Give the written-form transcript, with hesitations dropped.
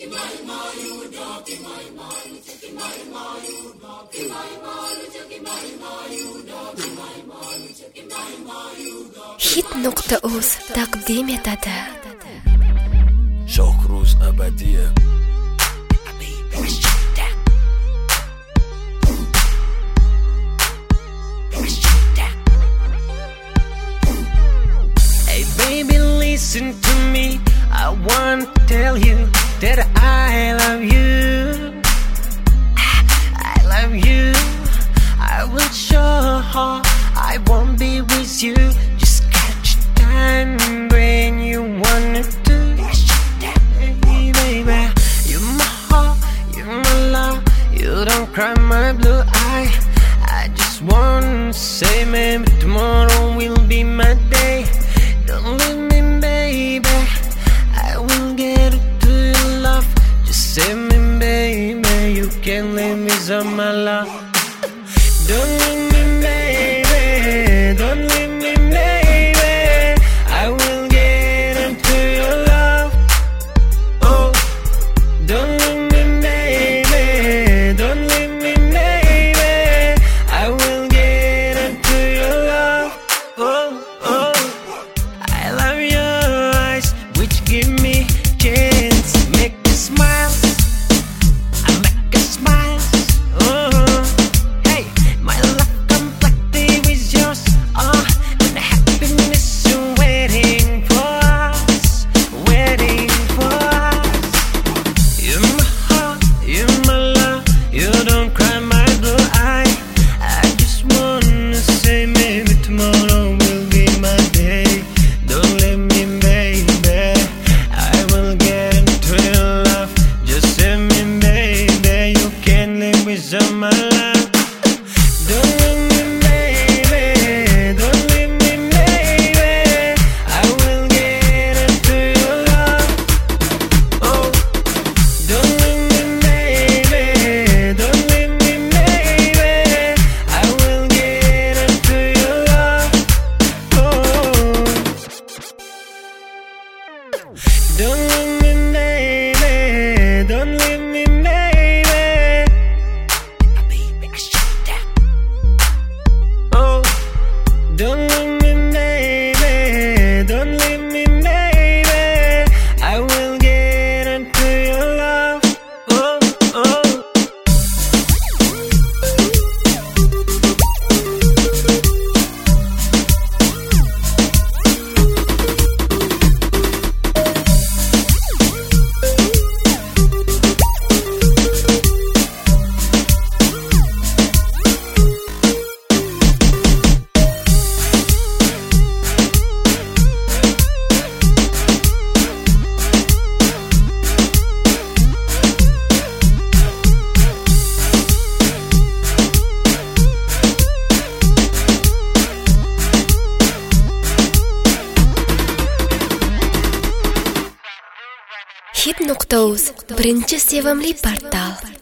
Hit.uz taqdim etadi. Shohruz Abadiyev. Hey baby, listen to me. I want to tell you that I love you. I love you. I will show how I won't be with you. Just catch time when you wanna do. Hey baby, you're my heart, you're my love. You don't cry my blue eye. I just wanna say maybe tomorrow will be my day. Don't leave me, baby. I will get to your love. Just say me, baby. You can't leave me some my love. Don't leave me, baby. Don't leave me, baby. I will get into your love. Oh, don't leave me, baby. Don't leave me, baby. I will get into your love. Oh, oh. I love your eyes, which give me chance. Make me smile. I make you smile. Oh, hey, my love completely with yours. Oh, when the happiness is waiting for us, waiting for us. You're my heart, you're my love. You don't cry my blue eye. I just wanna say maybe tomorrow will be my day. Don't leave me, baby. I will get into your love. Just say me, baby. You can't live without my love. Don't leave me, baby. Don't leave me, baby. I will get into your love. Oh, don't leave me, baby. Don't leave me, baby. I will get into your love. Oh, don't leave me, baby. Don't leave me, baby. Oh, don't leave me, baby. Don't leave me, baby. I will get into your love. Oh, oh. Hit.uz birinchi sevimli portal.